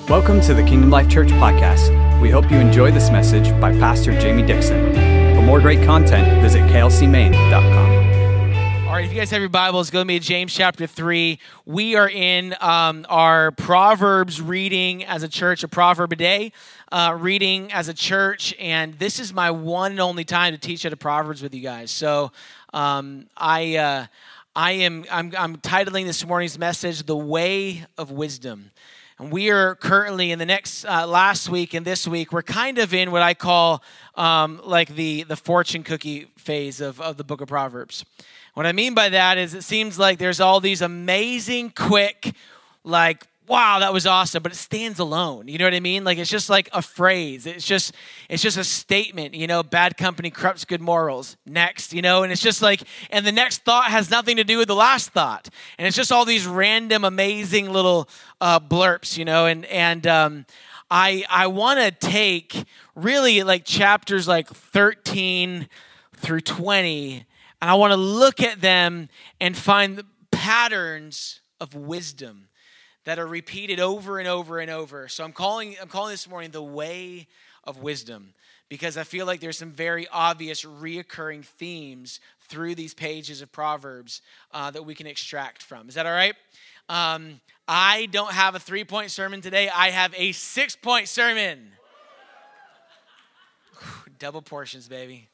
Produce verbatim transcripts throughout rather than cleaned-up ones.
Welcome to the Kingdom Life Church podcast. We hope you enjoy this message by Pastor Jamie Dixon. For more great content, visit k l c maine dot com. All right, if you guys have your Bibles, go to me to James chapter three. We are in um, our Proverbs reading as a church, a proverb a day uh, reading as a church, and this is my one and only time to teach out of Proverbs with you guys. So um, I, uh, I am I'm, I'm titling this morning's message, "The Way of Wisdom." And we are currently in the next, uh, last week and this week, we're kind of in what I call um, like the, the fortune cookie phase of, of the book of Proverbs. What I mean by that is it seems like there's all these amazing, quick, like, wow, that was awesome, but it stands alone. You know what I mean? Like, it's just like a phrase. It's just it's just a statement, you know, bad company corrupts good morals. Next, you know, and it's just like, and the next thought has nothing to do with the last thought. And it's just all these random, amazing little uh, blurps, you know, and, and um, I, I want to take really like chapters like thirteen through twenty, and I want to look at them and find the patterns of wisdom that are repeated over and over and over. So I'm calling I'm calling this morning the way of wisdom, because I feel like there's some very obvious reoccurring themes through these pages of Proverbs uh, that we can extract from. Is that all right? Um, I don't have a three-point sermon today. I have a six-point sermon. Double portions, baby.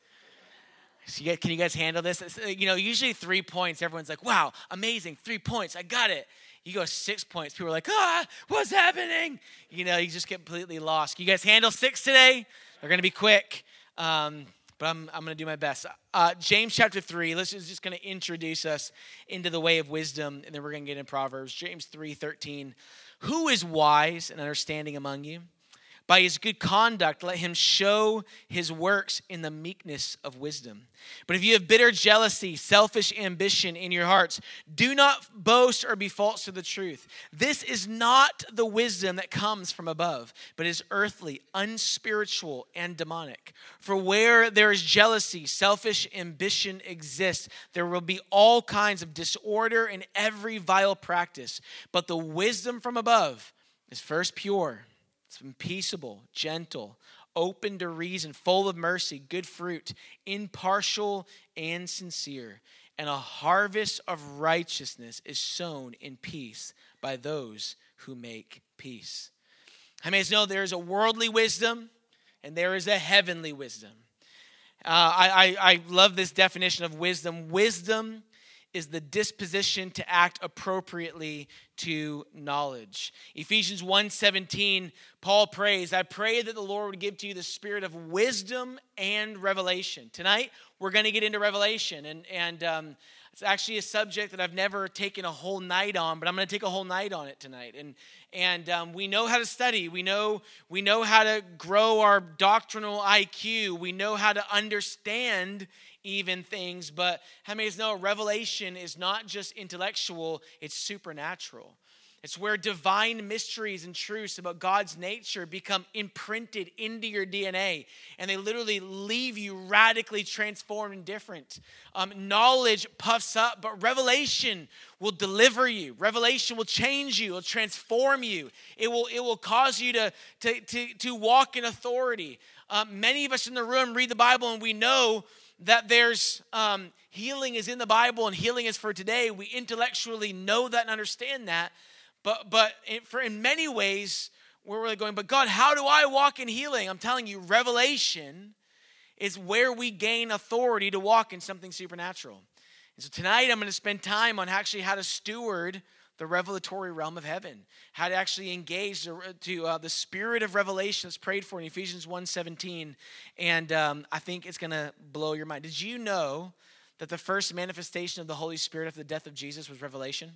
So you guys, can you guys handle this? It's, you know, usually three points, everyone's like, wow, amazing, three points, I got it. You go six points, people are like, ah, what's happening? You know, you just get completely lost. Can you guys handle six today? They're going to be quick, um, but I'm I'm going to do my best. Uh, James chapter three, this is just going to introduce us into the way of wisdom, and then we're going to get in Proverbs. James three thirteen, who is wise and understanding among you? By his good conduct, let him show his works in the meekness of wisdom. But if you have bitter jealousy, selfish ambition in your hearts, do not boast or be false to the truth. This is not the wisdom that comes from above, but is earthly, unspiritual, and demonic. For where there is jealousy, selfish ambition exists, there will be all kinds of disorder and every vile practice. But the wisdom from above is first pure, it's peaceable, gentle, open to reason, full of mercy, good fruit, impartial and sincere. And a harvest of righteousness is sown in peace by those who make peace. How many of you know there is a worldly wisdom and there is a heavenly wisdom? Uh, I, I, I love this definition of wisdom. Wisdom is the disposition to act appropriately to knowledge. Ephesians one seventeen, Paul prays, I pray that the Lord would give to you the spirit of wisdom and revelation. Tonight, we're going to get into Revelation, and, and um, it's actually a subject that I've never taken a whole night on, but I'm going to take a whole night on it tonight. And and um, we know how to study. We know we know how to grow our doctrinal I Q. We know how to understand even things, but how many of you know revelation is not just intellectual, it's supernatural. It's where divine mysteries and truths about God's nature become imprinted into your D N A, and they literally leave you radically transformed and different. Um, knowledge puffs up, but revelation will deliver you. Revelation will change you. It will transform you. It will, it will cause you to, to, to, to walk in authority. Um, many of us in the room read the Bible, and we know that there's um, healing is in the Bible and healing is for today. We intellectually know that and understand that. But but in, for in many ways, we're really going, but God, how do I walk in healing? I'm telling you, revelation is where we gain authority to walk in something supernatural. And so tonight I'm going to spend time on actually how to steward the revelatory realm of heaven, how to actually engage the, to uh, the spirit of revelation that's prayed for in Ephesians one seventeen, and um, I think it's going to blow your mind. Did you know that the first manifestation of the Holy Spirit after the death of Jesus was revelation?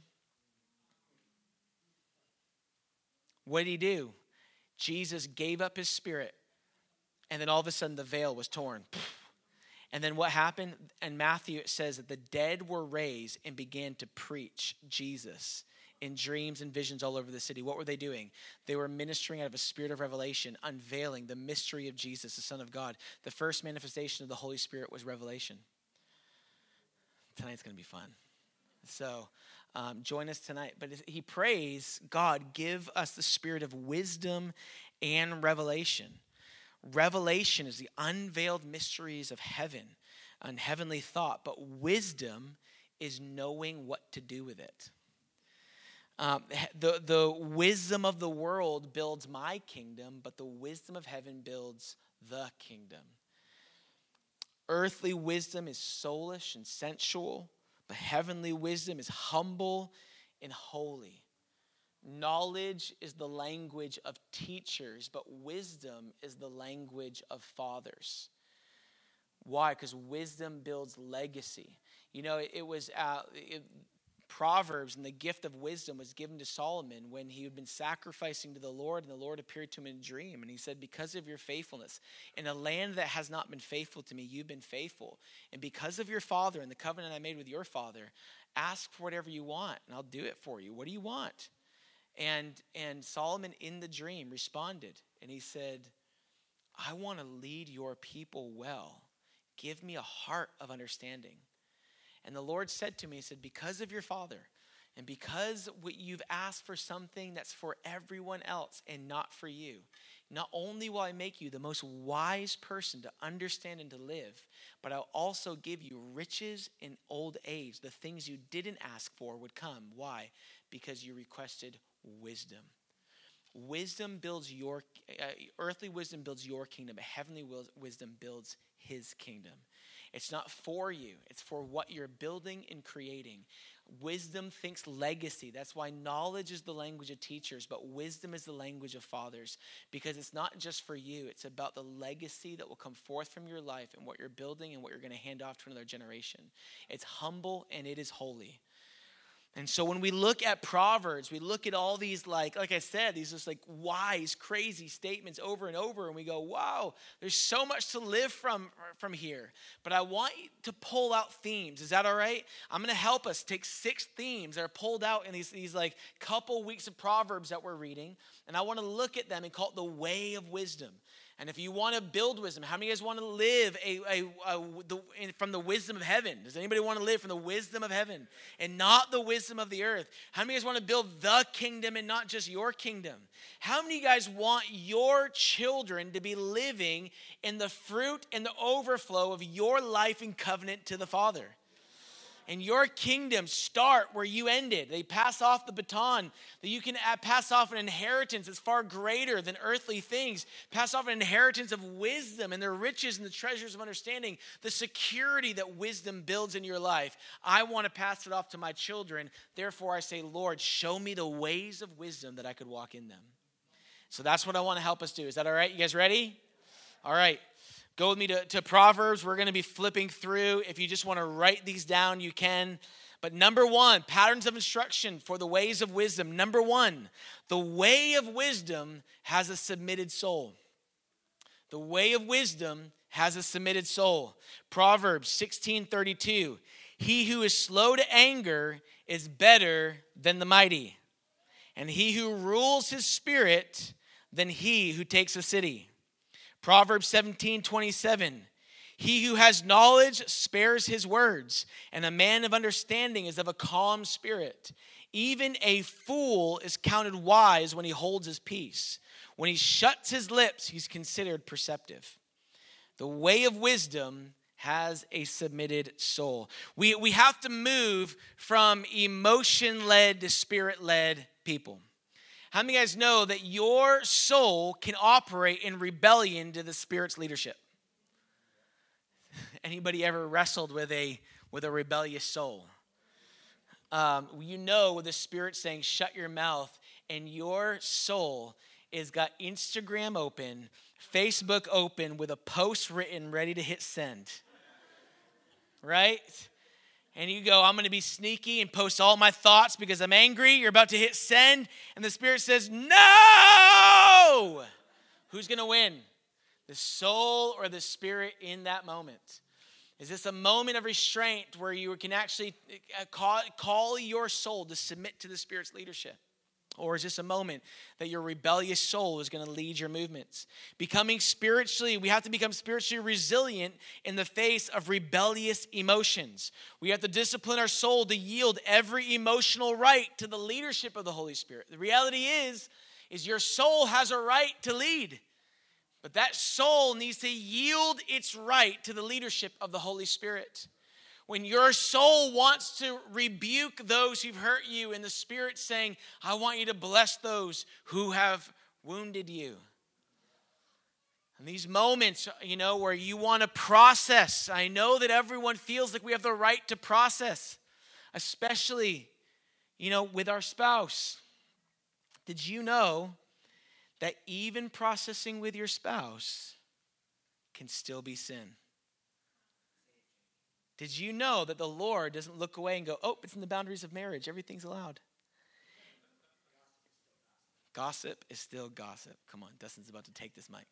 What did he do? Jesus gave up his spirit, and then all of a sudden the veil was torn. And then what happened? In Matthew, it says that the dead were raised and began to preach Jesus in dreams and visions all over the city. What were they doing? They were ministering out of a spirit of revelation, unveiling the mystery of Jesus, the Son of God. The first manifestation of the Holy Spirit was revelation. Tonight's going to be fun. So um, join us tonight. But he prays, God, give us the spirit of wisdom and revelation. Revelation is the unveiled mysteries of heaven and heavenly thought, but wisdom is knowing what to do with it. Um, the, the wisdom of the world builds my kingdom, but the wisdom of heaven builds the kingdom. Earthly wisdom is soulish and sensual, but heavenly wisdom is humble and holy. Knowledge is the language of teachers, but wisdom is the language of fathers. Why? Because wisdom builds legacy. You know, it, it was uh, it, Proverbs and the gift of wisdom was given to Solomon when he had been sacrificing to the Lord, and the Lord appeared to him in a dream. And he said, because of your faithfulness, in a land that has not been faithful to me, you've been faithful. And because of your father and the covenant I made with your father, ask for whatever you want, and I'll do it for you. What do you want? And, and Solomon in the dream responded, and he said, I want to lead your people well. Give me a heart of understanding. And the Lord said to me, he said, because of your father, and because what you've asked for something that's for everyone else and not for you, not only will I make you the most wise person to understand and to live, but I'll also give you riches in old age. The things you didn't ask for would come. Why? Because you requested wisdom. Wisdom builds your, uh, earthly wisdom builds your kingdom, but heavenly wisdom builds his kingdom. It's not for you. It's for what you're building and creating. Wisdom thinks legacy. That's why knowledge is the language of teachers, but wisdom is the language of fathers, because it's not just for you. It's about the legacy that will come forth from your life and what you're building and what you're going to hand off to another generation. It's humble and it is holy. And so when we look at Proverbs, we look at all these, like, like I said, these just like wise, crazy statements over and over, and we go, wow, there's so much to live from, from here. But I want you to pull out themes. Is that all right? I'm going to help us take six themes that are pulled out in these, these like couple weeks of Proverbs that we're reading, and I want to look at them and call it the way of wisdom. And if you want to build wisdom, how many of you guys want to live a, a, a, the, in, from the wisdom of heaven? Does anybody want to live from the wisdom of heaven and not the wisdom of the earth? How many of you guys want to build the kingdom and not just your kingdom? How many of you guys want your children to be living in the fruit and the overflow of your life and covenant to the Father? And your kingdom start where you ended. They pass off the baton, that you can pass off an inheritance that's far greater than earthly things. Pass off an inheritance of wisdom and the riches and the treasures of understanding, the security that wisdom builds in your life. I want to pass it off to my children. Therefore, I say, Lord, show me the ways of wisdom that I could walk in them. So that's what I want to help us do. Is that all right? You guys ready? All right. Go with me to, to Proverbs. We're going to be flipping through. If you just want to write these down, you can. But number one, patterns of instruction for the ways of wisdom. Number one, the way of wisdom has a submitted soul. The way of wisdom has a submitted soul. Proverbs sixteen thirty-two. He who is slow to anger is better than the mighty, and he who rules his spirit than he who takes a city. Proverbs seventeen twenty-seven. He who has knowledge spares his words, and a man of understanding is of a calm spirit. Even a fool is counted wise when he holds his peace. When he shuts his lips, he's considered perceptive. The way of wisdom has a submitted soul. We, we have to move from emotion-led to spirit-led people. How many of you guys know that your soul can operate in rebellion to the Spirit's leadership? Anybody ever wrestled with a with a rebellious soul? Um, you know, with the Spirit saying, shut your mouth, and your soul is got Instagram open, Facebook open, with a post written, ready to hit send. Right? And you go, I'm going to be sneaky and post all my thoughts because I'm angry. You're about to hit send. And the Spirit says, no! Who's going to win? The soul or the Spirit in that moment? Is this a moment of restraint where you can actually call, call your soul to submit to the Spirit's leadership? Or is this a moment that your rebellious soul is going to lead your movements? Becoming spiritually, we have to become spiritually resilient in the face of rebellious emotions. We have to discipline our soul to yield every emotional right to the leadership of the Holy Spirit. The reality is, is your soul has a right to lead. But that soul needs to yield its right to the leadership of the Holy Spirit. When your soul wants to rebuke those who've hurt you, and the Spirit saying, I want you to bless those who have wounded you. And these moments, you know, where you want to process. I know that everyone feels like we have the right to process, especially, you know, with our spouse. Did you know that even processing with your spouse can still be sin? Did you know that the Lord doesn't look away and go, oh, it's in the boundaries of marriage. Everything's allowed. Gossip is still gossip. Come on, Dustin's about to take this mic.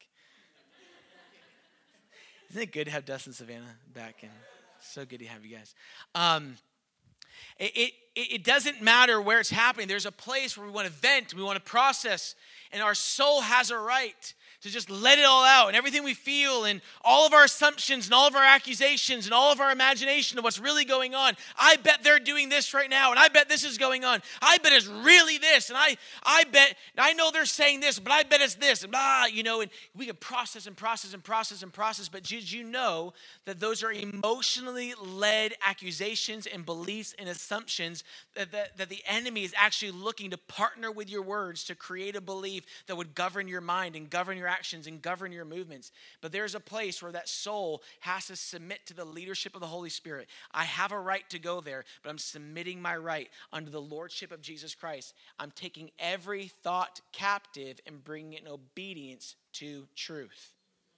Isn't it good to have Dustin and Savannah back? And so good to have you guys. Um, it, it, it doesn't matter where it's happening. There's a place where we want to vent, we want to process, and our soul has a right to just let it all out, and everything we feel, and all of our assumptions, and all of our accusations, and all of our imagination of what's really going on. I bet they're doing this right now, and I bet this is going on. I bet it's really this, and I, I bet, I know they're saying this, but I bet it's this, and blah, you know, and we can process and process and process and process, but did you know that those are emotionally led accusations and beliefs and assumptions that, that, that the enemy is actually looking to partner with your words to create a belief that would govern your mind and govern your actions and govern your movements. But there's a place where that soul has to submit to the leadership of the Holy Spirit. I have a right to go there, but I'm submitting my right under the lordship of Jesus Christ. I'm taking every thought captive and bringing it in obedience to truth.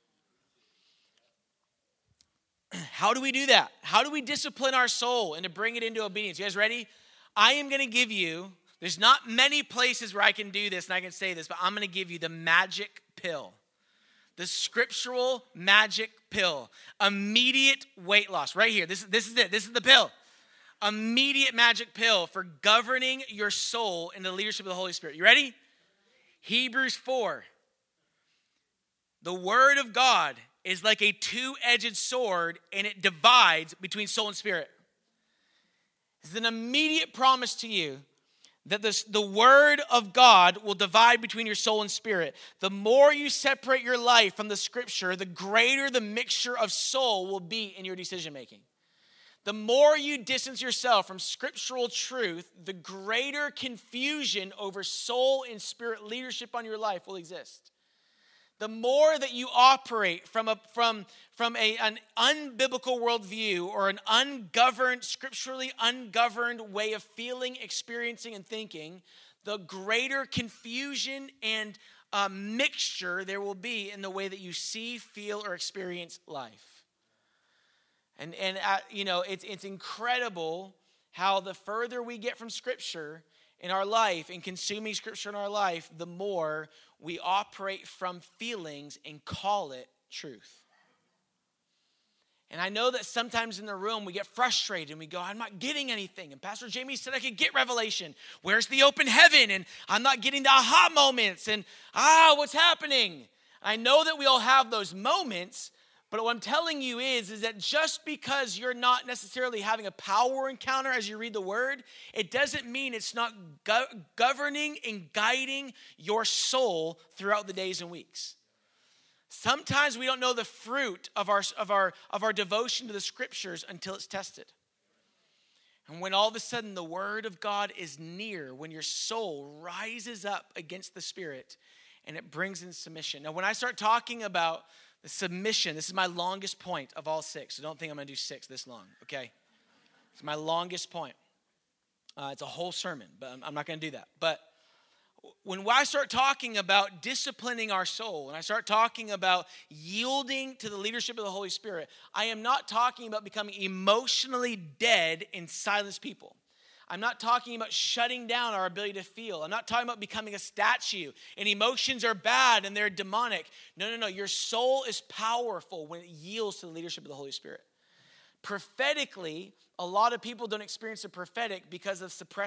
How do we do that? How do we discipline our soul and to bring it into obedience? You guys ready? I am going to give you, there's not many places where I can do this and I can say this, but I'm going to give you the magic pill. The scriptural magic pill. Immediate weight loss. Right here. This, this is it. This is the pill. Immediate magic pill for governing your soul in the leadership of the Holy Spirit. You ready? Hebrews four. The word of God is like a two-edged sword, and it divides between soul and spirit. It's an immediate promise to you that this, the word of God will divide between your soul and spirit. The more you separate your life from the scripture, the greater the mixture of soul will be in your decision making. The more you distance yourself from scriptural truth, the greater confusion over soul and spirit leadership on your life will exist. The more that you operate from a from, from a, an unbiblical worldview or an ungoverned, scripturally ungoverned way of feeling, experiencing, and thinking, the greater confusion and uh, mixture there will be in the way that you see, feel, or experience life. And and uh, you know, it's it's incredible how the further we get from Scripture in our life and consuming Scripture in our life, the more we operate from feelings and call it truth. And I know that sometimes in the room we get frustrated and we go, I'm not getting anything. And Pastor Jamie said I could get revelation. Where's the open heaven? And I'm not getting the aha moments. And ah, what's happening? I know that we all have those moments. But what I'm telling you is, is that just because you're not necessarily having a power encounter as you read the word, it doesn't mean it's not go- governing and guiding your soul throughout the days and weeks. Sometimes we don't know the fruit of our, of our, of our devotion to the scriptures until it's tested. And when all of a sudden the word of God is near, when your soul rises up against the spirit and it brings in submission. Now, when I start talking about the submission, this is my longest point of all six. So don't think I'm going to do six this long, okay? It's my longest point. Uh, it's a whole sermon, but I'm, I'm not going to do that. But when I start talking about disciplining our soul, and I start talking about yielding to the leadership of the Holy Spirit, I am not talking about becoming emotionally dead and silenced people. I'm not talking about shutting down our ability to feel. I'm not talking about becoming a statue and emotions are bad and they're demonic. No, no, no. Your soul is powerful when it yields to the leadership of the Holy Spirit. Prophetically, a lot of people don't experience the prophetic because of suppressed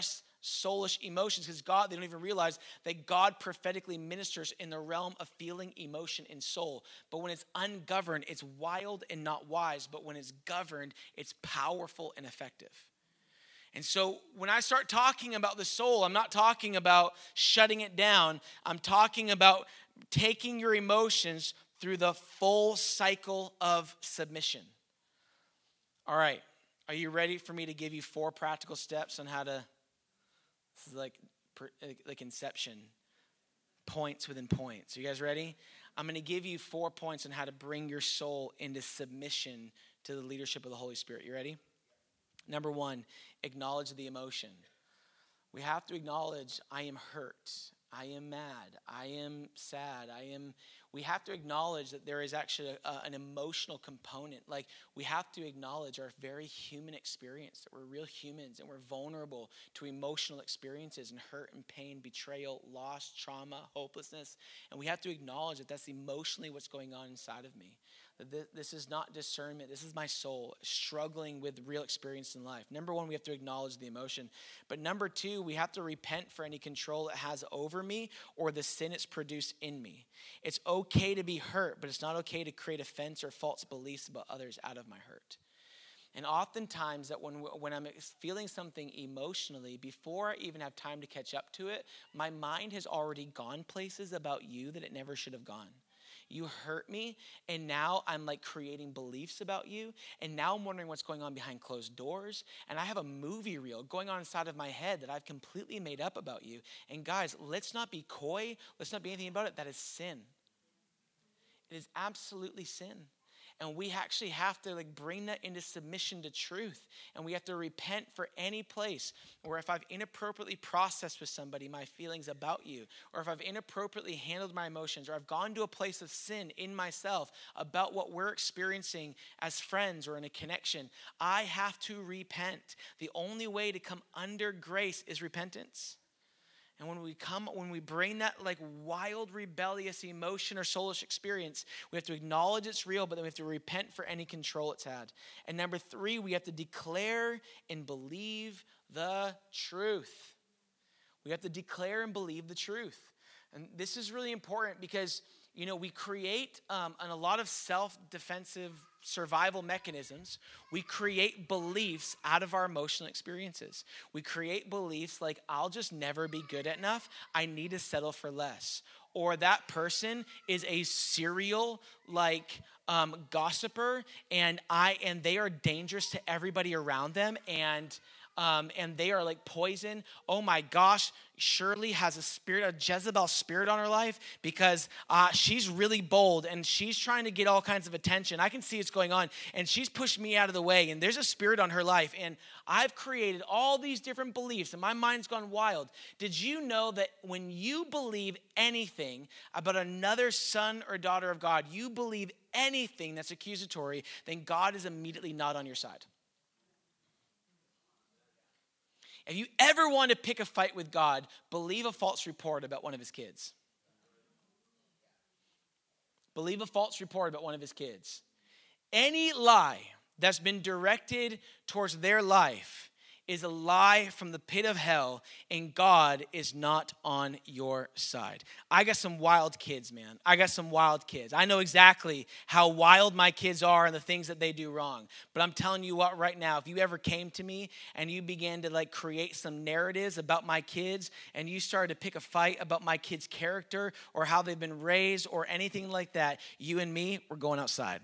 soulish emotions, because God, they don't even realize that God prophetically ministers in the realm of feeling, emotion, and soul. But when it's ungoverned, it's wild and not wise. But when it's governed, it's powerful and effective. And so when I start talking about the soul, I'm not talking about shutting it down. I'm talking about taking your emotions through the full cycle of submission. All right. Are you ready for me to give you four practical steps on how to, this is like, like Inception, points within points. Are you guys ready? I'm going to give you four points on how to bring your soul into submission to the leadership of the Holy Spirit. You ready? Number one, acknowledge the emotion. We have to acknowledge, I am hurt. I am mad. I am sad. I am, we have to acknowledge that there is actually a, an emotional component. Like, we have to acknowledge our very human experience, that we're real humans and we're vulnerable to emotional experiences and hurt and pain, betrayal, loss, trauma, hopelessness. And we have to acknowledge that that's emotionally what's going on inside of me. That this is not discernment. This is my soul struggling with real experience in life. Number one, we have to acknowledge the emotion. But number two, we have to repent for any control it has over me or the sin it's produced in me. It's okay to be hurt, but it's not okay to create offense or false beliefs about others out of my hurt. And oftentimes that when when I'm feeling something emotionally, before I even have time to catch up to it, my mind has already gone places about you that it never should have gone. You hurt me, and now I'm like creating beliefs about you, and now I'm wondering what's going on behind closed doors, and I have a movie reel going on inside of my head that I've completely made up about you. And guys, let's not be coy. Let's not be anything about it. That is sin. It is absolutely sin. And we actually have to like bring that into submission to truth. And we have to repent for any place where if I've inappropriately processed with somebody my feelings about you, or if I've inappropriately handled my emotions, or I've gone to a place of sin in myself about what we're experiencing as friends or in a connection, I have to repent. The only way to come under grace is repentance. And when we come, when we bring that like wild, rebellious emotion or soulish experience, we have to acknowledge it's real, but then we have to repent for any control it's had. And number three, we have to declare and believe the truth. We have to declare and believe the truth. And this is really important because, you know, we create um, a lot of self-defensive survival mechanisms. We create beliefs out of our emotional experiences. We create beliefs like, I'll just never be good enough. I need to settle for less. Or that person is a serial like um, gossiper, and I and they are dangerous to everybody around them, and Um, and they are like poison. Oh my gosh, Shirley has a spirit, a Jezebel spirit on her life because uh, she's really bold and she's trying to get all kinds of attention. I can see what's going on, and she's pushed me out of the way, and there's a spirit on her life, and I've created all these different beliefs, and my mind's gone wild. Did you know that when you believe anything about another son or daughter of God, you believe anything that's accusatory, then God is immediately not on your side? If you ever want to pick a fight with God, believe a false report about one of his kids. Believe a false report about one of his kids. Any lie that's been directed towards their life is a lie from the pit of hell, and God is not on your side. I got some wild kids, man. I got some wild kids. I know exactly how wild my kids are and the things that they do wrong. But I'm telling you what, right now, if you ever came to me and you began to like create some narratives about my kids, and you started to pick a fight about my kids' character or how they've been raised or anything like that, you and me, we're going outside.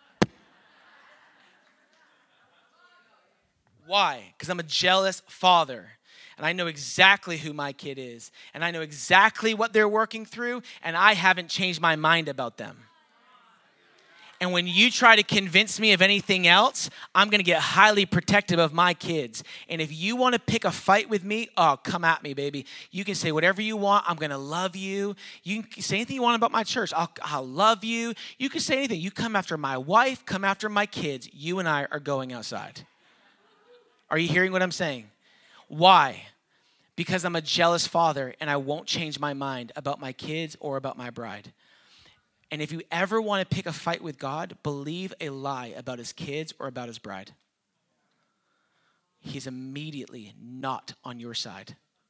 Why? Because I'm a jealous father, and I know exactly who my kid is, and I know exactly what they're working through, and I haven't changed my mind about them. And when you try to convince me of anything else, I'm going to get highly protective of my kids. And if you want to pick a fight with me, oh, come at me, baby. You can say whatever you want. I'm going to love you. You can say anything you want about my church. I'll, I'll love you. You can say anything. You come after my wife, come after my kids. You and I are going outside. Are you hearing what I'm saying? Why? Because I'm a jealous father, and I won't change my mind about my kids or about my bride. And if you ever want to pick a fight with God, believe a lie about his kids or about his bride. He's immediately not on your side.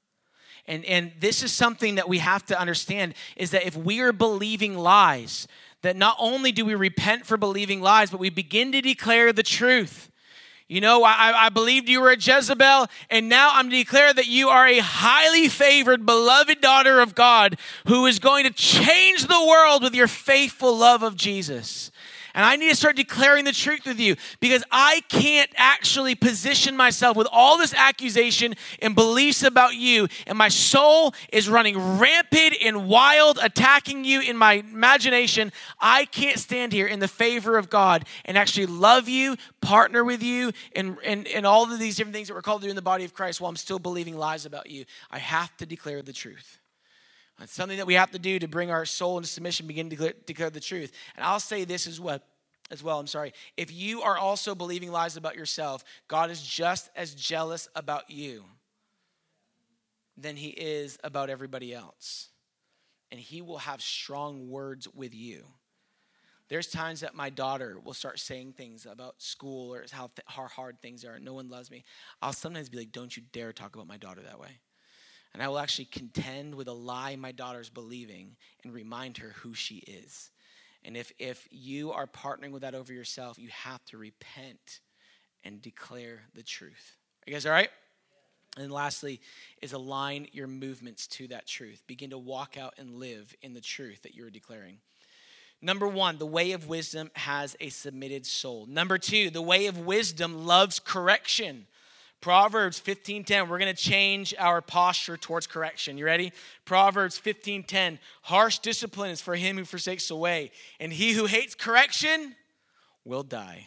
And, and this is something that we have to understand, is that if we are believing lies, that not only do we repent for believing lies, but we begin to declare the truth. You know, I, I believed you were a Jezebel, and now I'm to declare that you are a highly favored, beloved daughter of God who is going to change the world with your faithful love of Jesus. And I need to start declaring the truth with you, because I can't actually position myself with all this accusation and beliefs about you, and my soul is running rampant and wild, attacking you in my imagination. I can't stand here in the favor of God and actually love you, partner with you, and, and, and all of these different things that we're called to do in the body of Christ while I'm still believing lies about you. I have to declare the truth. It's something that we have to do to bring our soul into submission, begin to declare, declare the truth. And I'll say this as well, as well, I'm sorry. If you are also believing lies about yourself, God is just as jealous about you than he is about everybody else. And he will have strong words with you. There's times that my daughter will start saying things about school or how, th- how hard things are. No one loves me. I'll sometimes be like, don't you dare talk about my daughter that way. And I will actually contend with a lie my daughter's believing and remind her who she is. And if, if you are partnering with that over yourself, you have to repent and declare the truth. Are you guys all right? And then lastly is align your movements to that truth. Begin to walk out and live in the truth that you're declaring. Number one, the way of wisdom has a submitted soul. Number two, the way of wisdom loves correction. Proverbs fifteen ten, we're going to change our posture towards correction. You ready? Proverbs fifteen ten, harsh discipline is for him who forsakes the way, and he who hates correction will die.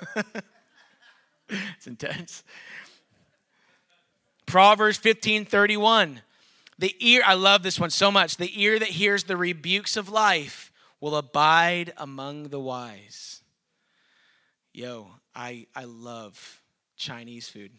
It's intense. Proverbs fifteen thirty-one, the ear, I love this one so much, the ear that hears the rebukes of life will abide among the wise. Yo, I, I love Chinese food.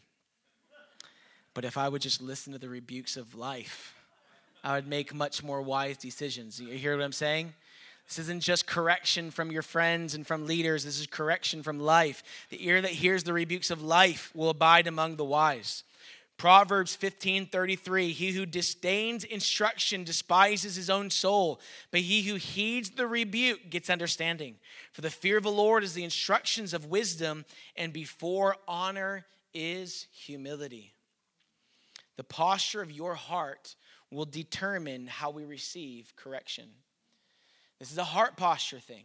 But if I would just listen to the rebukes of life, I would make much more wise decisions. You hear what I'm saying? This isn't just correction from your friends and from leaders. This is correction from life. The ear that hears the rebukes of life will abide among the wise. Proverbs fifteen thirty-three, he who disdains instruction despises his own soul, but he who heeds the rebuke gets understanding. For the fear of the Lord is the instructions of wisdom, and before honor is humility. The posture of your heart will determine how we receive correction. This is a heart posture thing.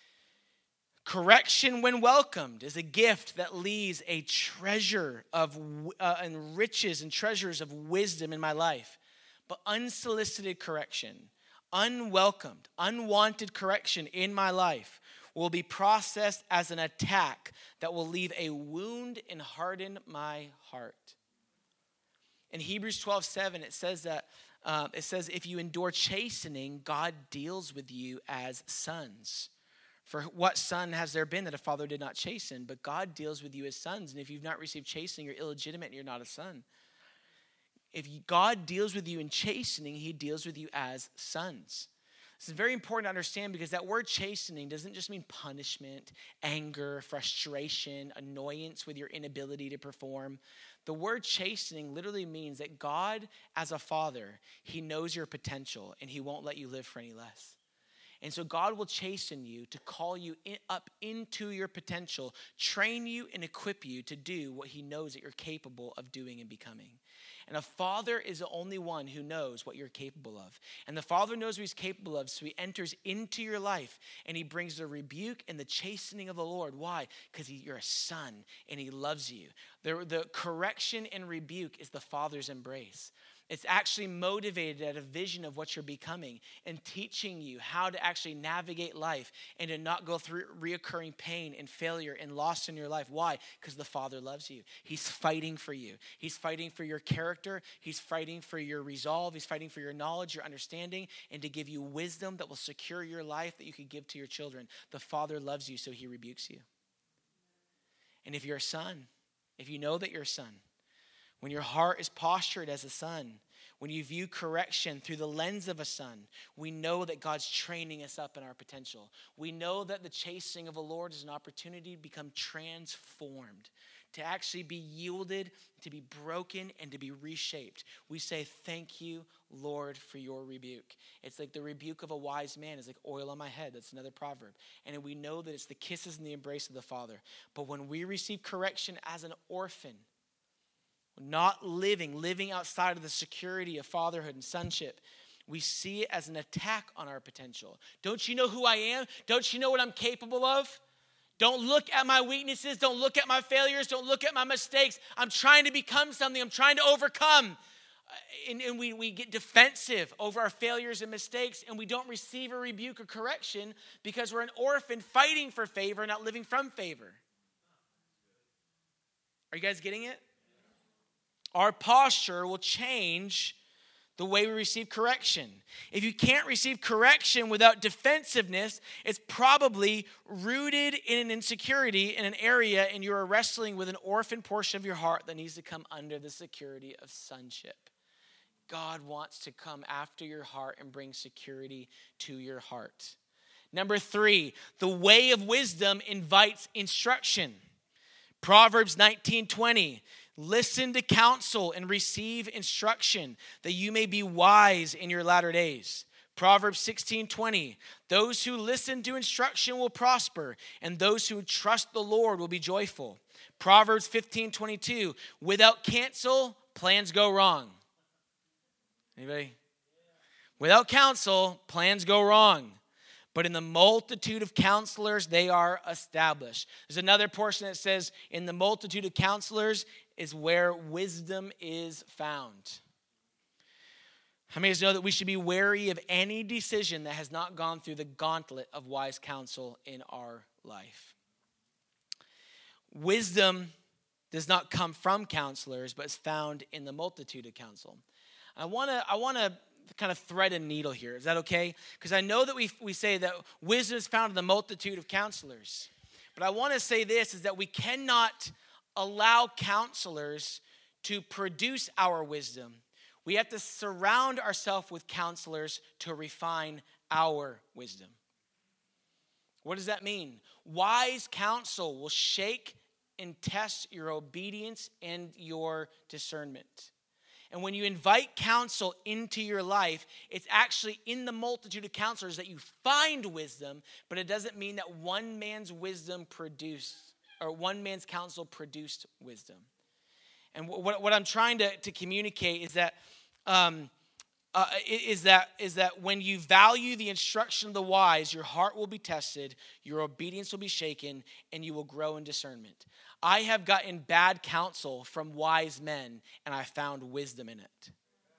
Correction, when welcomed, is a gift that leaves a treasure of uh, and riches and treasures of wisdom in my life. But unsolicited correction, unwelcomed, unwanted correction in my life will be processed as an attack that will leave a wound and harden my heart. In Hebrews twelve seven, it says that uh, it says, if you endure chastening, God deals with you as sons. For what son has there been that a father did not chasten? But God deals with you as sons. And if you've not received chastening, you're illegitimate and you're not a son. If God deals with you in chastening, he deals with you as sons. This is very important to understand, because that word chastening doesn't just mean punishment, anger, frustration, annoyance with your inability to perform. The word chastening literally means that God, as a father, he knows your potential and he won't let you live for any less. And so God will chasten you to call you in, up into your potential, train you and equip you to do what he knows that you're capable of doing and becoming. And a father is the only one who knows what you're capable of. And the father knows what he's capable of, so he enters into your life and he brings the rebuke and the chastening of the Lord. Why? Because you're a son and he loves you. The, the correction and rebuke is the father's embrace. It's actually motivated at a vision of what you're becoming and teaching you how to actually navigate life and to not go through reoccurring pain and failure and loss in your life. Why? Because the Father loves you. He's fighting for you. He's fighting for your character. He's fighting for your resolve. He's fighting for your knowledge, your understanding, and to give you wisdom that will secure your life that you could give to your children. The Father loves you, so he rebukes you. And if you're a son, if you know that you're a son, when your heart is postured as a son, when you view correction through the lens of a son, we know that God's training us up in our potential. We know that the chastening of the Lord is an opportunity to become transformed, to actually be yielded, to be broken, and to be reshaped. We say, thank you, Lord, for your rebuke. It's like the rebuke of a wise man is like oil on my head. That's another proverb. And we know that it's the kisses and the embrace of the Father. But when we receive correction as an orphan, not living, living outside of the security of fatherhood and sonship, we see it as an attack on our potential. Don't you know who I am? Don't you know what I'm capable of? Don't look at my weaknesses. Don't look at my failures. Don't look at my mistakes. I'm trying to become something. I'm trying to overcome. And, and we, we get defensive over our failures and mistakes, and we don't receive a rebuke or correction because we're an orphan fighting for favor, not living from favor. Are you guys getting it? Our posture will change the way we receive correction. If you can't receive correction without defensiveness, it's probably rooted in an insecurity in an area, and you are wrestling with an orphan portion of your heart that needs to come under the security of sonship. God wants to come after your heart and bring security to your heart. Number three, the way of wisdom invites instruction. Proverbs nineteen twenty. Listen to counsel and receive instruction, that you may be wise in your latter days. Proverbs sixteen twenty. Those who listen to instruction will prosper, and those who trust the Lord will be joyful. Proverbs fifteen twenty-two. Without counsel, plans go wrong. Anybody? Without counsel, plans go wrong. But in the multitude of counselors, they are established. There's another portion that says, in the multitude of counselors is where wisdom is found. How many of us know that we should be wary of any decision that has not gone through the gauntlet of wise counsel in our life? Wisdom does not come from counselors, but is found in the multitude of counsel. I want to I want to kind of thread a needle here. Is that okay? Because I know that we we say that wisdom is found in the multitude of counselors. But I want to say this, is that we cannot allow counselors to produce our wisdom. We have to surround ourselves with counselors to refine our wisdom. What does that mean? Wise counsel will shake and test your obedience and your discernment. And when you invite counsel into your life, it's actually in the multitude of counselors that you find wisdom, but it doesn't mean that one man's wisdom produced, or one man's counsel produced wisdom. And what, what I'm trying to, to communicate is that, um, uh, is that is that when you value the instruction of the wise, your heart will be tested, your obedience will be shaken, and you will grow in discernment. I have gotten bad counsel from wise men, and I found wisdom in it.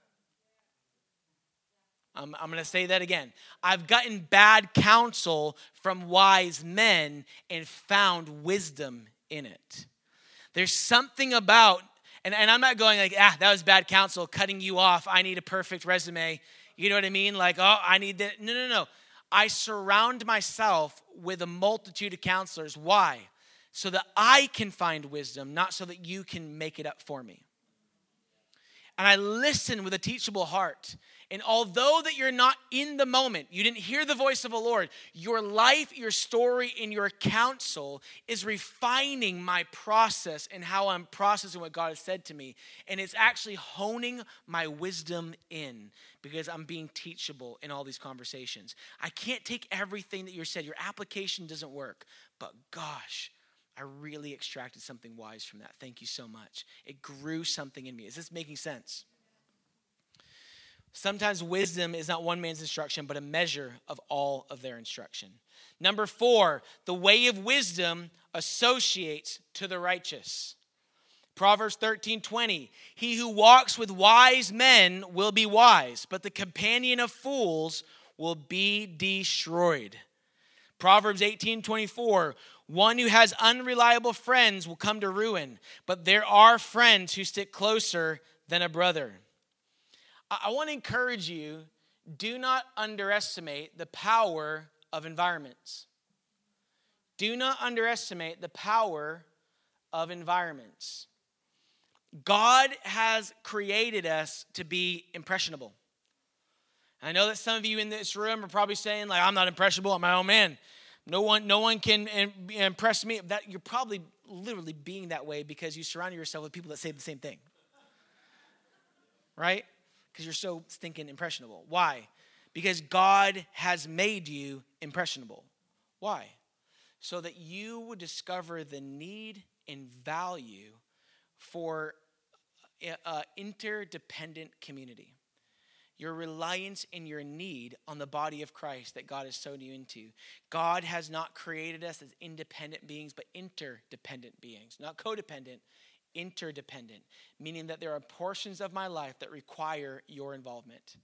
I'm, I'm going to say that again. I've gotten bad counsel from wise men and found wisdom in it. There's something about, and, and I'm not going like, ah, that was bad counsel, cutting you off. I need a perfect resume. You know what I mean? Like, oh, I need that. No, no, no. I surround myself with a multitude of counselors. Why? So that I can find wisdom, not so that you can make it up for me. And I listen with a teachable heart. And although that you're not in the moment, you didn't hear the voice of the Lord, your life, your story, and your counsel is refining my process and how I'm processing what God has said to me. And it's actually honing my wisdom in, because I'm being teachable in all these conversations. I can't take everything that you said. Your application doesn't work. But gosh, I really extracted something wise from that. Thank you so much. It grew something in me. Is this making sense? Sometimes wisdom is not one man's instruction, but a measure of all of their instruction. Number four, the way of wisdom associates to the righteous. Proverbs thirteen twenty, he who walks with wise men will be wise, but the companion of fools will be destroyed. Proverbs eighteen twenty-four, one who has unreliable friends will come to ruin, but there are friends who stick closer than a brother. I want to encourage you, do not underestimate the power of environments. Do not underestimate the power of environments. God has created us to be impressionable. I know that some of you in this room are probably saying, like, I'm not impressionable, I'm my own man. No one, no one can impress me. That you're probably literally being that way because you surround yourself with people that say the same thing. Right? Because you're so stinking impressionable. Why? Because God has made you impressionable. Why? So that you would discover the need and value for uh, interdependent community. Your reliance and your need on the body of Christ that God has sown you into. God has not created us as independent beings, but interdependent beings. Not codependent, interdependent. Meaning that there are portions of my life that require your involvement.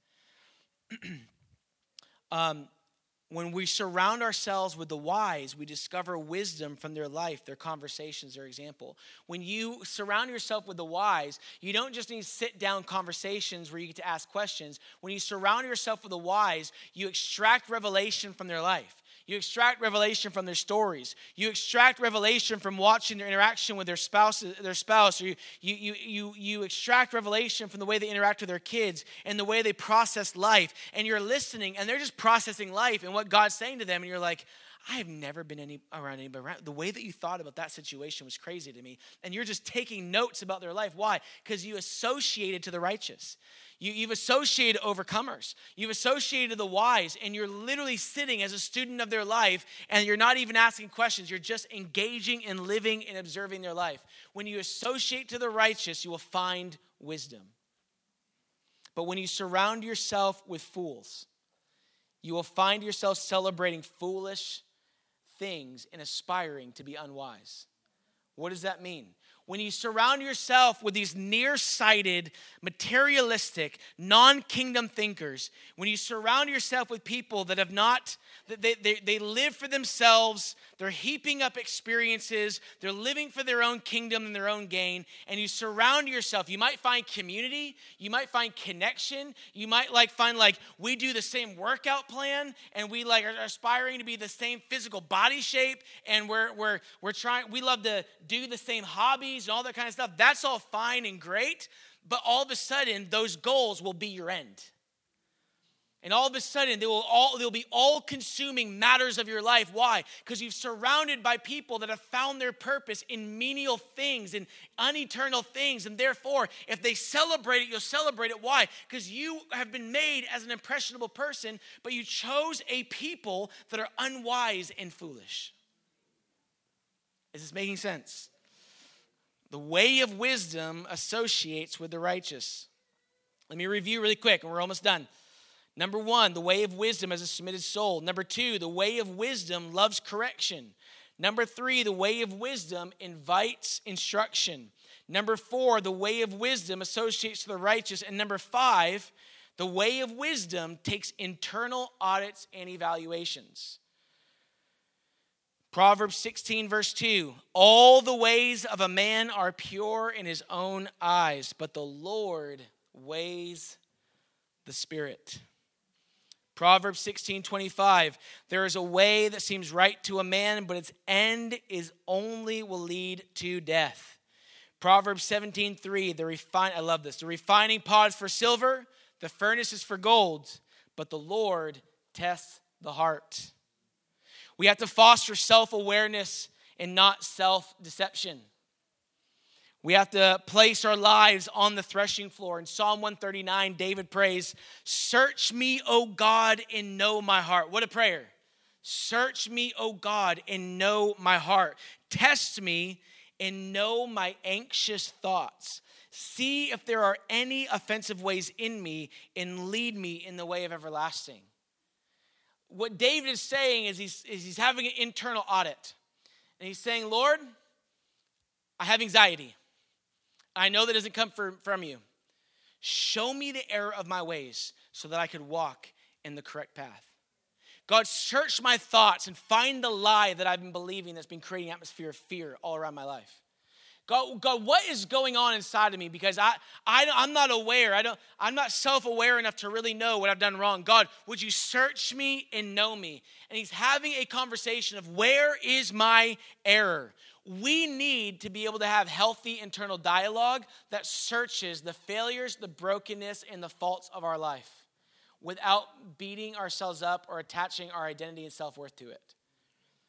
um, when we surround ourselves with the wise, we discover wisdom from their life, their conversations, their example. When you surround yourself with the wise, you don't just need sit-down conversations where you get to ask questions. When you surround yourself with the wise, you extract revelation from their life. You extract revelation from their stories. You extract revelation from watching their interaction with their spouse, their spouse. Or you, you, you, you, you extract revelation from the way they interact with their kids and the way they process life. And you're listening, and they're just processing life and what God's saying to them. And you're like, I have never been any, around anybody around. The way that you thought about that situation was crazy to me. And you're just taking notes about their life. Why? Because you associated to the righteous. You, you've associated overcomers. You've associated the wise, and you're literally sitting as a student of their life, and you're not even asking questions. You're just engaging and living and observing their life. When you associate to the righteous, you will find wisdom. But when you surround yourself with fools, you will find yourself celebrating foolish things and aspiring to be unwise. What does that mean? When you surround yourself with these nearsighted, materialistic, non-kingdom thinkers, when you surround yourself with people that have not, they, they, they live for themselves, they're heaping up experiences, they're living for their own kingdom and their own gain, and you surround yourself, you might find community, you might find connection, you might like find like, we do the same workout plan, and we like are aspiring to be the same physical body shape, and we're, we're, we're trying, we love to do the same hobbies, and all that kind of stuff. That's all fine and great, but all of a sudden, those goals will be your end. And all of a sudden, they will all they'll be all-consuming matters of your life. Why? Because you've surrounded by people that have found their purpose in menial things and uneternal things. And therefore, if they celebrate it, you'll celebrate it. Why? Because you have been made as an impressionable person, but you chose a people that are unwise and foolish. Is this making sense? The way of wisdom associates with the righteous. Let me review really quick, and we're almost done. Number one, the way of wisdom as a submitted soul. Number two, the way of wisdom loves correction. Number three, the way of wisdom invites instruction. Number four, the way of wisdom associates with the righteous. And number five, the way of wisdom takes internal audits and evaluations. Proverbs sixteen, verse two, all the ways of a man are pure in his own eyes, but the Lord weighs the spirit. Proverbs sixteen, twenty-five, there is a way that seems right to a man, but its end is only will lead to death. Proverbs seventeen, three, the refine, I love this, the refining pot is for silver, the furnace is for gold, but the Lord tests the heart. We have to foster self-awareness and not self-deception. We have to place our lives on the threshing floor. In Psalm one thirty-nine, David prays, search me, O God, and know my heart. What a prayer. Search me, O God, and know my heart. Test me and know my anxious thoughts. See if there are any offensive ways in me and lead me in the way of everlasting. What David is saying is he's, is he's having an internal audit. And he's saying, Lord, I have anxiety. I know that doesn't come from, from you. Show me the error of my ways so that I could walk in the correct path. God, search my thoughts and find the lie that I've been believing that's been creating an atmosphere of fear all around my life. God, God, what is going on inside of me? Because I, I, I'm not aware. I don't, I'm not self-aware enough to really know what I've done wrong. God, would you search me and know me? And he's having a conversation of where is my error? We need to be able to have healthy internal dialogue that searches the failures, the brokenness, and the faults of our life without beating ourselves up or attaching our identity and self-worth to it.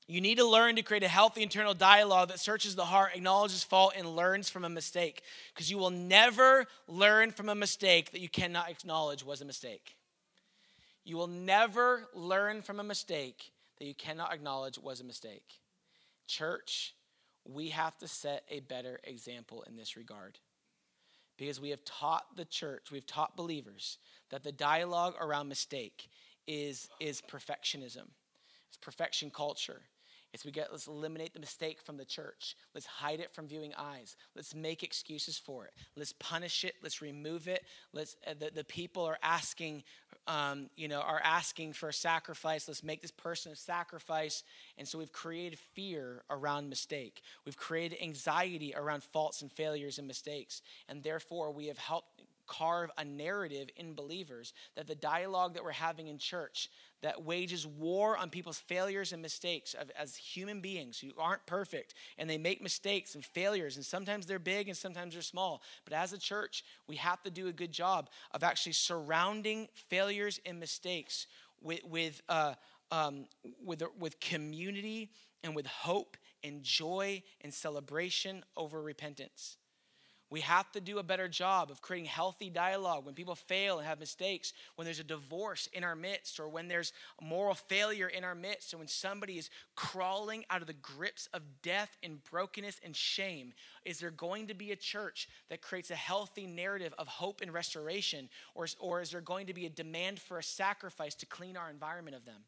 You need to learn to create a healthy internal dialogue that searches the heart, acknowledges fault, and learns from a mistake. Because you will never learn from a mistake that you cannot acknowledge was a mistake. You will never learn from a mistake that you cannot acknowledge was a mistake. Church, we have to set a better example in this regard. Because we have taught the church, we've taught believers that the dialogue around mistake is, is perfectionism. It's perfection culture. It's we get, let's eliminate the mistake from the church. Let's hide it from viewing eyes. Let's make excuses for it. Let's punish it. Let's remove it. Let's, uh, the, the people are asking, um, you know, are asking for a sacrifice. Let's make this person a sacrifice. And so we've created fear around mistake. We've created anxiety around faults and failures and mistakes. And therefore, we have helped carve a narrative in believers that the dialogue that we're having in church that wages war on people's failures and mistakes of, as human beings who aren't perfect, and they make mistakes and failures, and sometimes they're big and sometimes they're small. But as a church, we have to do a good job of actually surrounding failures and mistakes with with uh, um, with with community and with hope and joy and celebration over repentance. We have to do a better job of creating healthy dialogue when people fail and have mistakes, when there's a divorce in our midst, or when there's a moral failure in our midst, or when somebody is crawling out of the grips of death and brokenness and shame. Is there going to be a church that creates a healthy narrative of hope and restoration, or, or is there going to be a demand for a sacrifice to clean our environment of them?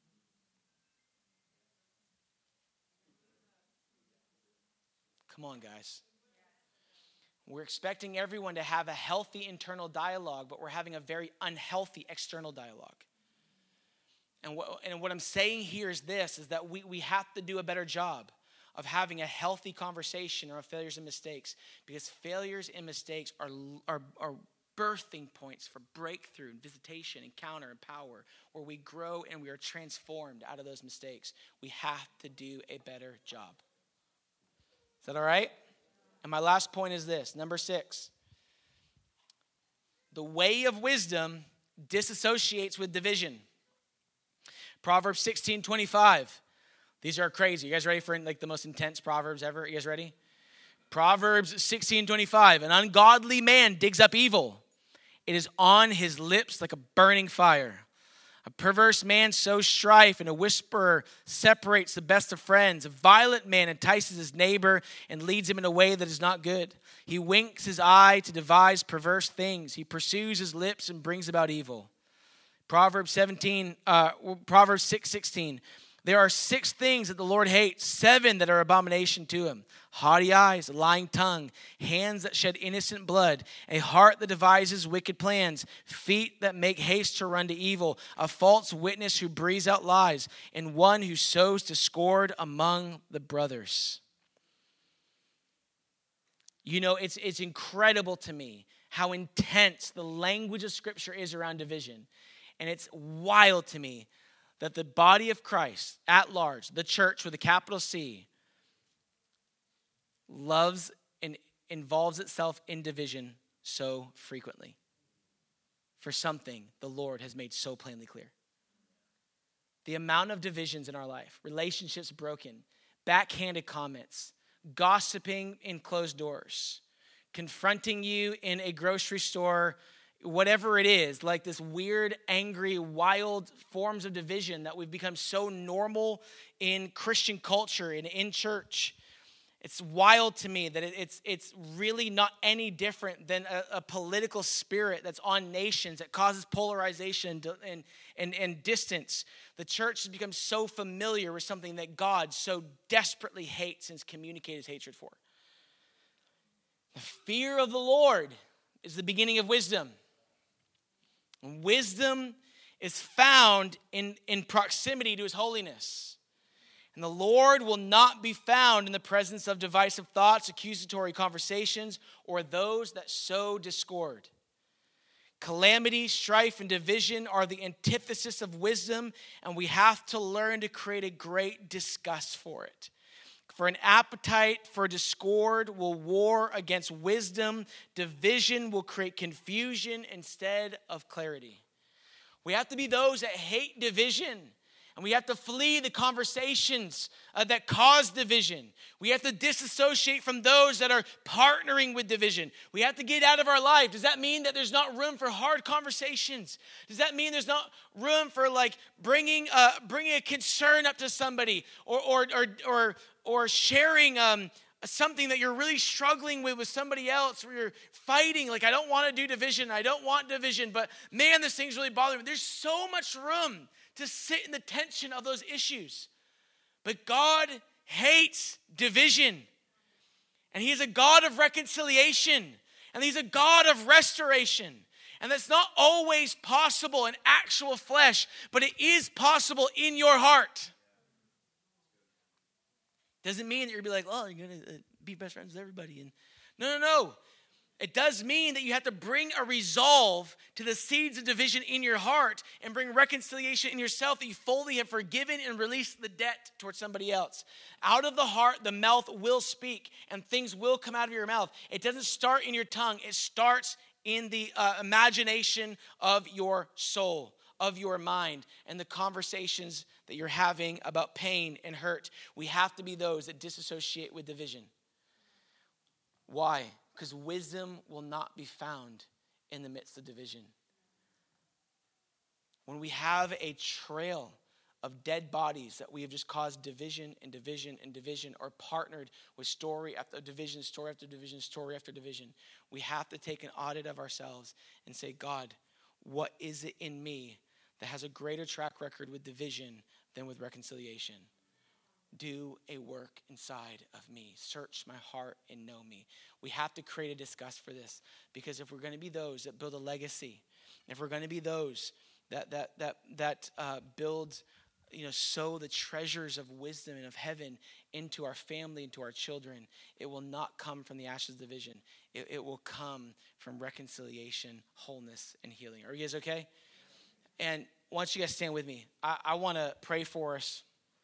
Come on, guys. We're expecting everyone to have a healthy internal dialogue, but we're having a very unhealthy external dialogue. And what, and what I'm saying here is this, is that we, we have to do a better job of having a healthy conversation around failures and mistakes, because failures and mistakes are, are, are birthing points for breakthrough and visitation, encounter, and power, where we grow and we are transformed out of those mistakes. We have to do a better job. Is that all right? And my last point is this, number six. The way of wisdom disassociates with division. Proverbs sixteen twenty-five. These are crazy. You guys ready for like the most intense Proverbs ever? You guys ready? Proverbs sixteen twenty-five. An ungodly man digs up evil. It is on his lips like a burning fire. A perverse man sows strife, and a whisperer separates the best of friends. A violent man entices his neighbor and leads him in a way that is not good. He winks his eye to devise perverse things. He pursues his lips and brings about evil. Proverbs seventeen, uh, Proverbs six sixteen. There are six things that the Lord hates, seven that are abomination to him. Haughty eyes, a lying tongue, hands that shed innocent blood, a heart that devises wicked plans, feet that make haste to run to evil, a false witness who breathes out lies, and one who sows discord among the brothers. You know, it's, it's incredible to me how intense the language of Scripture is around division. And it's wild to me that the body of Christ at large, the church with a capital C, loves and involves itself in division so frequently for something the Lord has made so plainly clear. The amount of divisions in our life, relationships broken, backhanded comments, gossiping in closed doors, confronting you in a grocery store, whatever it is, like this weird, angry, wild forms of division that we've become so normal in Christian culture and in church. It's wild to me that it's it's really not any different than a, a political spirit that's on nations that causes polarization and, and, and distance. The church has become so familiar with something that God so desperately hates and has communicated his hatred for. The fear of the Lord is the beginning of wisdom. Wisdom is found in, in proximity to his holiness. And the Lord will not be found in the presence of divisive thoughts, accusatory conversations, or those that sow discord. Calamity, strife, and division are the antithesis of wisdom, and we have to learn to create a great disgust for it. For an appetite for discord will war against wisdom. Division will create confusion instead of clarity. We have to be those that hate division And we have to flee the conversations uh, that cause division. We have to disassociate from those that are partnering with division. We have to get out of our life. Does that mean that there's not room for hard conversations? Does that mean there's not room for like bringing uh, bringing a concern up to somebody or or or or, or sharing um, something that you're really struggling with with somebody else, where you're fighting, like, I don't want to do division, I don't want division, but man, this thing's really bothering me. There's so much room to sit in the tension of those issues. But God hates division. And he's a God of reconciliation. And he's a God of restoration. And that's not always possible in actual flesh, but it is possible in your heart. Doesn't mean that you're going to be like, oh, you're going to be best friends with everybody. And no, no, no. It does mean that you have to bring a resolve to the seeds of division in your heart and bring reconciliation in yourself, that you fully have forgiven and released the debt towards somebody else. Out of the heart, the mouth will speak, and things will come out of your mouth. It doesn't start in your tongue. It starts in the uh, imagination of your soul, of your mind, and the conversations that you're having about pain and hurt. We have to be those that disassociate with division. Why? Because wisdom will not be found in the midst of division. When we have a trail of dead bodies that we have just caused division and division and division, or partnered with story after division, story after division, story after division, we have to take an audit of ourselves and say, God, what is it in me that has a greater track record with division than with reconciliation? Do a work inside of me. Search my heart and know me. We have to create a disgust for this, because if we're going to be those that build a legacy, if we're going to be those that that that that uh, build, you know, sow the treasures of wisdom and of heaven into our family, into our children, it will not come from the ashes of division. It, it will come from reconciliation, wholeness, and healing. Are you guys okay? And why don't you guys stand with me? I, I want to pray for us.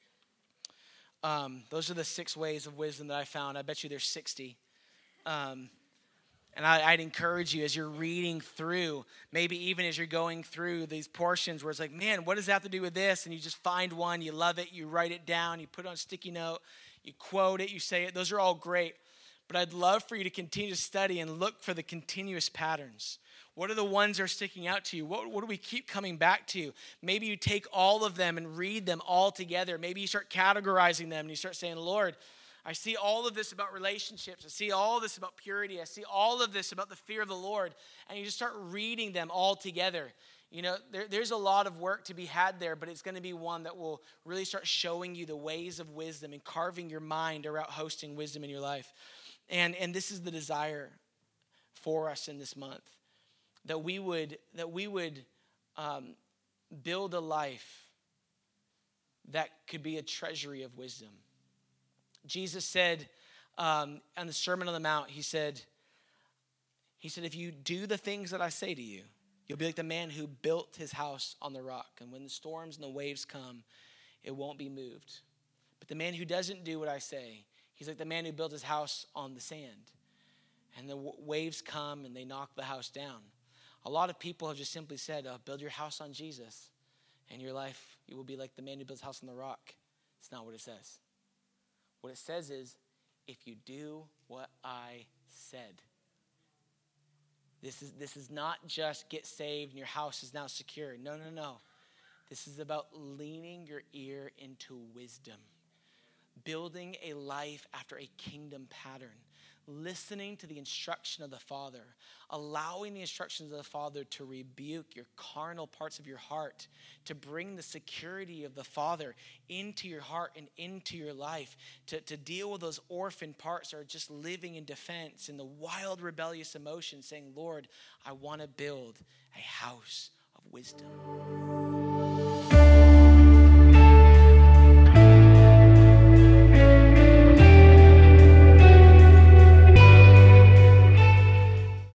Um, those are the six ways of wisdom that I found. I bet you there's sixty. Um, and I, I'd encourage you, as you're reading through, maybe even as you're going through these portions where it's like, man, what does that have to do with this? And you just find one, you love it, you write it down, you put it on a sticky note, you quote it, you say it. Those are all great. But I'd love for you to continue to study and look for the continuous patterns. What are the ones that are sticking out to you? What, what do we keep coming back to? Maybe you take all of them and read them all together. Maybe you start categorizing them and you start saying, Lord, I see all of this about relationships. I see all of this about purity. I see all of this about the fear of the Lord. And you just start reading them all together. You know, there, there's a lot of work to be had there, but it's going to be one that will really start showing you the ways of wisdom and carving your mind around hosting wisdom in your life. And, and this is the desire for us in this month. That we would that we would um, build a life that could be a treasury of wisdom. Jesus said um, on the Sermon on the Mount, he said, he said, if you do the things that I say to you, you'll be like the man who built his house on the rock. And when the storms and the waves come, it won't be moved. But the man who doesn't do what I say, he's like the man who built his house on the sand. And the w- waves come and they knock the house down. A lot of people have just simply said, oh, build your house on Jesus, and your life, you will be like the man who builds a house on the rock. It's not what it says. What it says is, if you do what I said. This is, this is not just get saved and your house is now secure. No, no, no. This is about leaning your ear into wisdom. Building a life after a kingdom pattern. Listening to the instruction of the Father, allowing the instructions of the Father to rebuke your carnal parts of your heart, to bring the security of the Father into your heart and into your life, to, to deal with those orphan parts that are just living in defense and the wild rebellious emotions, saying, Lord, I want to build a house of wisdom.